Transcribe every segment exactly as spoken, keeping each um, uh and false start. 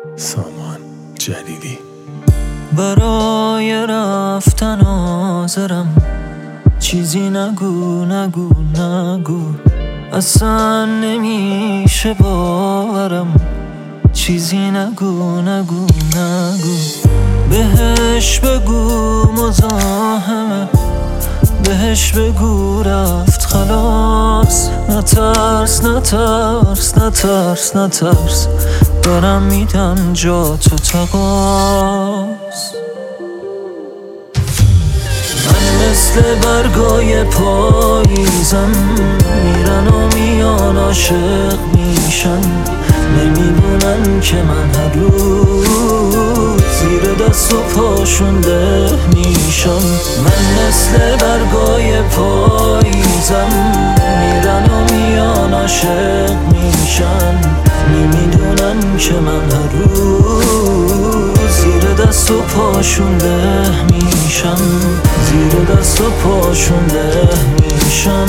سامان جلیلی. برای رفتن حاضرم، چیزی نگو نگو نگو، اصلا نمیشه باورم، چیزی نگو نگو نگو. بهش بگو مزاحمه، بهش بگو رفت خلاص. نترس نترس نترس نترس، دارم میدم جا تو تقاص. من مثل برگای پاییزم، میرن و میان عاشق میشن، نمیدونن که من هر روز زیر دست و پاشون ده میشم. من مثل برگای پاییزم، میرن و میان عاشق میشن، نمیدونن که من هر روز زیر دست و پاشون ده میشم، زیر دست و پاشون ده میشم.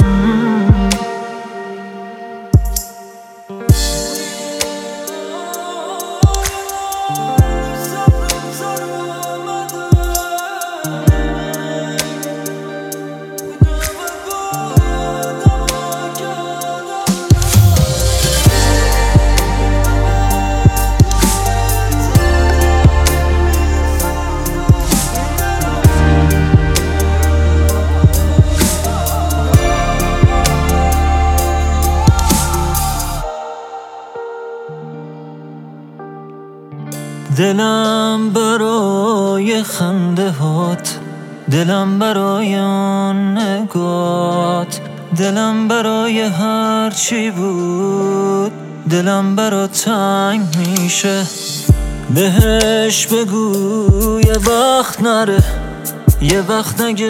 دلم برای خنده هات، دلم برای آن نگات، دلم برای هر چی بود، دلم برا تنگ میشه. بهش بگو یه وقت نره، یه وقت نگه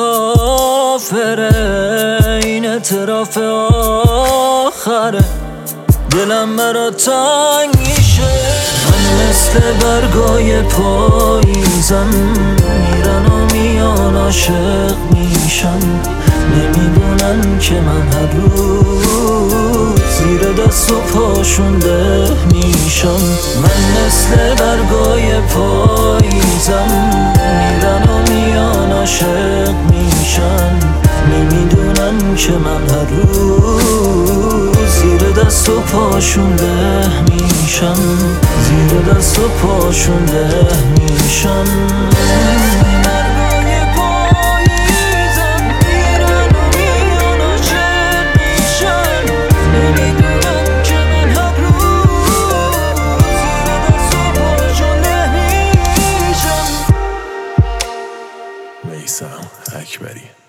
مسافره، این اعتراف آخره، دلم برا تنگ میشه. من مثل برگای پاییزم، میرن و میان عاشق میشن، نمیدونن که من هر روز زیر دست و پاشون ده میشم. من مثل برگای پاییزم، میرن و میان عاشق میشن، نمیدونن که من هر روز زیر دست و پاشون ده میشم، زیر دست و پاشون ده میشم. میثم اکبری.